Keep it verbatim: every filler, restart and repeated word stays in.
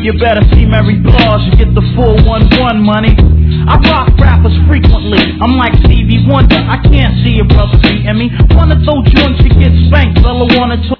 you better see Mary Blige to get the full one one money. I rock rappers frequently, I'm like Stevie Wonder. I can't see a brother beating me. Wanna throw joints to get spanked, fella wanna talk.